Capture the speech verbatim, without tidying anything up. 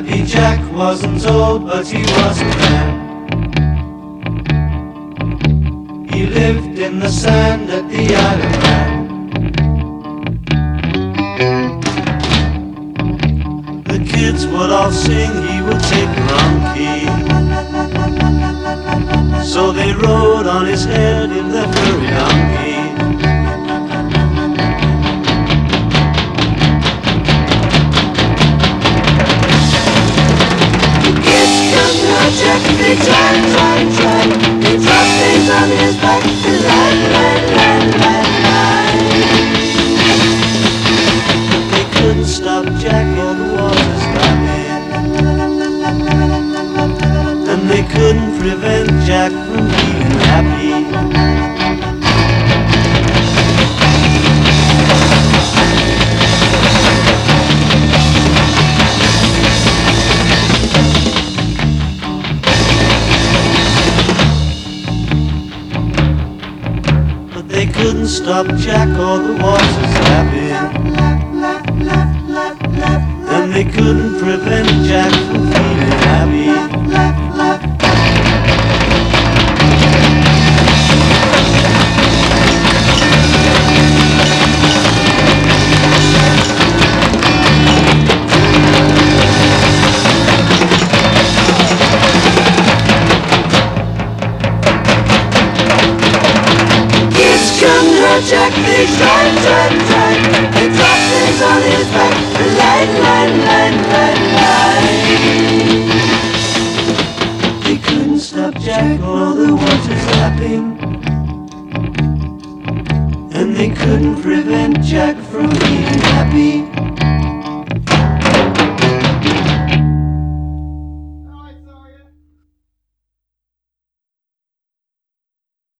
Maybe Jack wasn't old, but he was a man. He lived in the sand at the Isle of Man. The kids would all sing, he would take the wrong key. So they rode on his head in their furry donkey. Jack, they try, try, try. They drop things on his back. Line, line, line, line, line. They couldn't stop Jack or the water's lapping. And they couldn't prevent Jack from being happy. They couldn't stop Jack or the water's lapping. And they couldn't prevent Jack from feeling happy. Jack, they try, try, try. They drop things on his back. Line, line, line, line, line. They couldn't stop Jack or the water's lapping. And they couldn't prevent Jack from